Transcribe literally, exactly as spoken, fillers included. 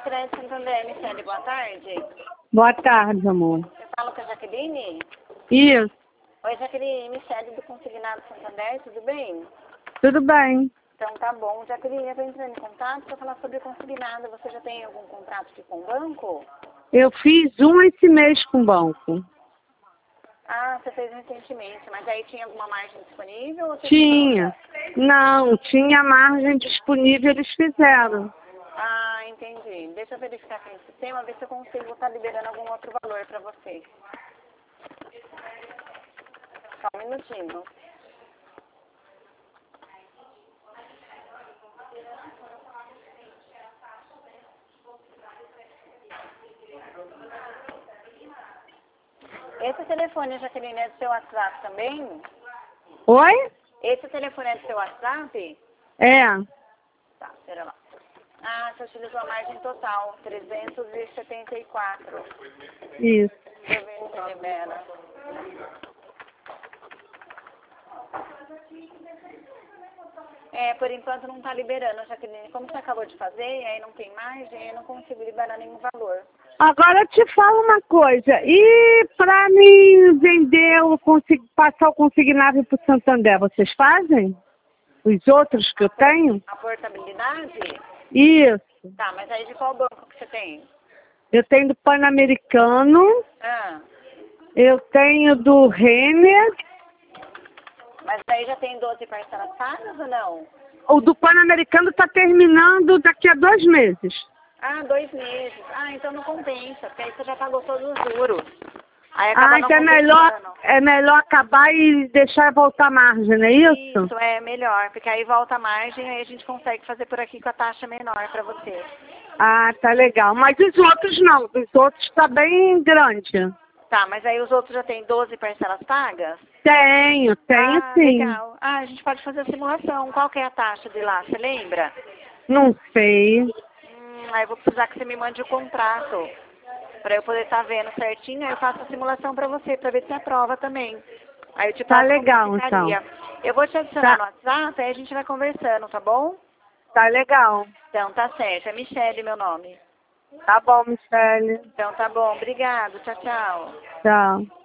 Crédito Santander, Michele, boa tarde. Boa tarde, amor. Eu falo com a Jaqueline? Isso, Oi, Jaqueline, Michele do Consignado Santander, tudo bem? tudo bem. Então tá bom. Jaqueline, eu estou entrando em contato para falar sobre consignado. Você já tem algum contrato aqui com o banco? Eu fiz um esse mês com o banco. Ah, você fez recentemente, mas aí tinha alguma margem disponível? Ou você Tinha. Não, tinha margem disponível, eles fizeram. Ah, entendi. Deixa eu verificar aqui no sistema, ver se eu consigo estar liberando algum outro valor para você. Só um minutinho. Esse telefone, Jaqueline, é do seu WhatsApp também? Oi? Esse telefone é do seu WhatsApp? É, Tá, pera lá. Ah, você utilizou a margem total, trezentos e setenta e quatro. isso. Deixa eu ver se libera. É, por enquanto não está liberando, Jaqueline. Como você acabou de fazer, e aí não tem margem, eu não consigo liberar nenhum valor. Agora eu te falo uma coisa. E para mim vender, eu consigo passar o consignado para o Santander, vocês fazem? Os outros que eu tenho? A portabilidade? Isso. Tá, mas aí de qual banco que você tem? Eu tenho do Pan-Americano, Ah, eu tenho do Renner. mas aí já tem doze parcelas pagas ou não? O do Pan-Americano está terminando daqui a dois meses. Ah, dois meses. Ah, então não compensa, porque aí você já pagou todos os juros. Aí acaba Ah, não então é melhor, compensando. é melhor acabar e deixar voltar a margem, não é isso? Isso, é melhor, porque aí volta a margem, aí a gente consegue fazer por aqui com a taxa menor para você. Ah, tá legal. Mas os outros não, os outros tá bem grande. Tá, mas aí os outros já tem doze parcelas pagas? Tenho, tenho Ah, sim. legal. Ah, a gente pode fazer a simulação. Qual que é a taxa de lá, você lembra? Não sei. Hum, aí eu vou precisar que você me mande o contrato, para eu poder estar vendo certinho, aí eu faço a simulação para você, para ver se aprova também. Aí eu te Tá passo como legal, então. ficaria. Eu vou te adicionar no Tá, WhatsApp, aí a gente vai conversando, tá bom? tá legal. Então tá certo, é Michele meu nome. Tá bom, Michele. Então tá bom, obrigado, tchau, tchau. Tchau.